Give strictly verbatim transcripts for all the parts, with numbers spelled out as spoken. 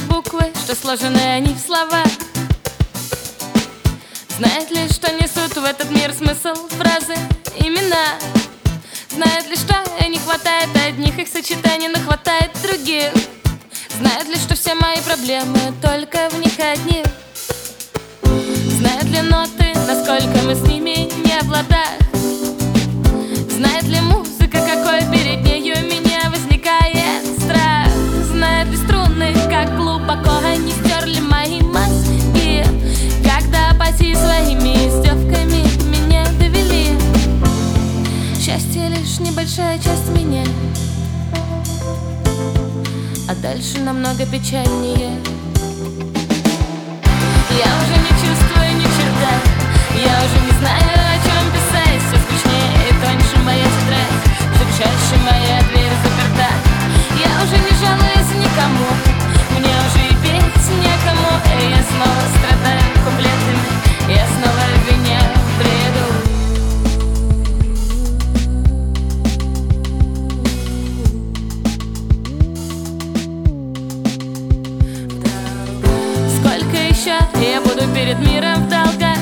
буквы, что сложены они в слова. Знает ли, что несут в этот мир смысл фразы, имена? Знает ли, что не хватает одних их сочетаний, но хватает других? Знает ли, что все мои проблемы только в них одних? Знает ли ноты, насколько мы с ними не в ладах? Знает ли музыка, какой перед нею у меня возникает страх? Знает ли струны, как глубоко они стерли мои мозги, когда апатии своими издевками меня довели? Счастье лишь небольшая часть меня, а дальше намного печальнее. Я уже не чувствую ни черта, я уже не знаю, о чем писать. Все скучнее и тоньше моя тетрадь, все чаще моя дверь заперта. Я уже не жалуюсь никому, мне уже и петь некому, и я снова страдаю куплетами, я снова обвиняю в бреду. Сколько еще я буду перед миром в долгах?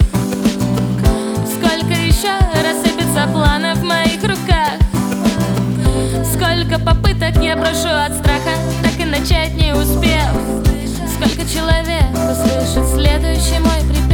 Сколько еще рассыпется планов в моих руках? Сколько попыток я брошу от страха, так и начать не успев? Сколько человек услышит следующий мой припев?